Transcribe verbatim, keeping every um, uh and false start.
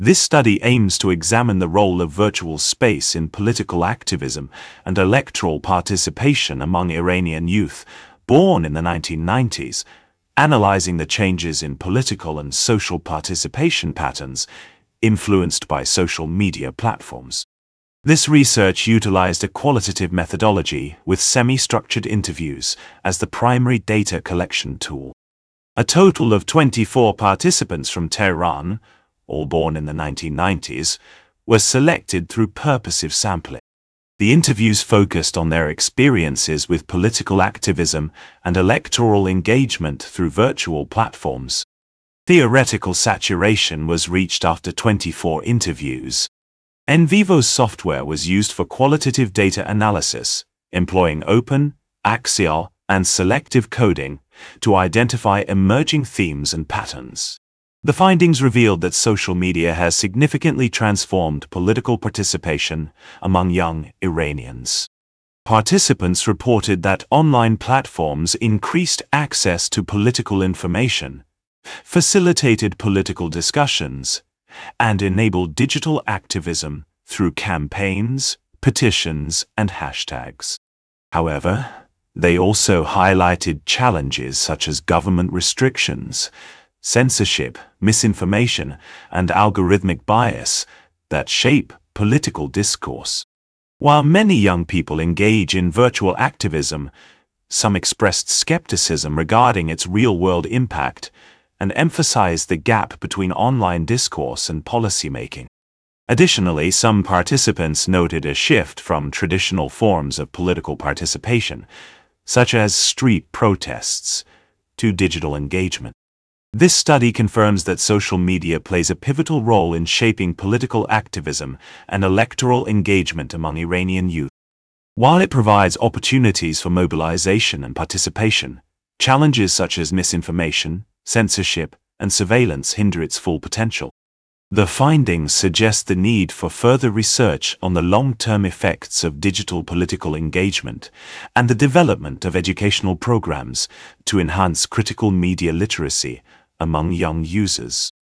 This study aims to examine the role of virtual space in political activism and electoral participation among Iranian youth born in the nineteen nineties, analyzing the changes in political and social participation patterns influenced by social media platforms. This research utilized a qualitative methodology with semi-structured interviews as the primary data collection tool. A total of twenty-four participants from Tehran, all born in the nineteen nineties, were selected through purposive sampling. The interviews focused on their experiences with political activism and electoral engagement through virtual platforms. Theoretical saturation was reached after twenty-four interviews. NVivo's software was used for qualitative data analysis, employing open, axial, and selective coding to identify emerging themes and patterns. The findings revealed that social media has significantly transformed political participation among young Iranians. Participants reported that online platforms increased access to political information, facilitated political discussions, and enabled digital activism through campaigns, petitions, and hashtags. However, they also highlighted challenges such as government restrictions, censorship, misinformation, and algorithmic bias that shape political discourse. While many young people engage in virtual activism, some expressed skepticism regarding its real-world impact and emphasized the gap between online discourse and policymaking. Additionally, some participants noted a shift from traditional forms of political participation, such as street protests, to digital engagement. This study confirms that social media plays a pivotal role in shaping political activism and electoral engagement among Iranian youth. While it provides opportunities for mobilization and participation, challenges such as misinformation, censorship, and surveillance hinder its full potential. The findings suggest the need for further research on the long-term effects of digital political engagement and the development of educational programs to enhance critical media literacy among young users.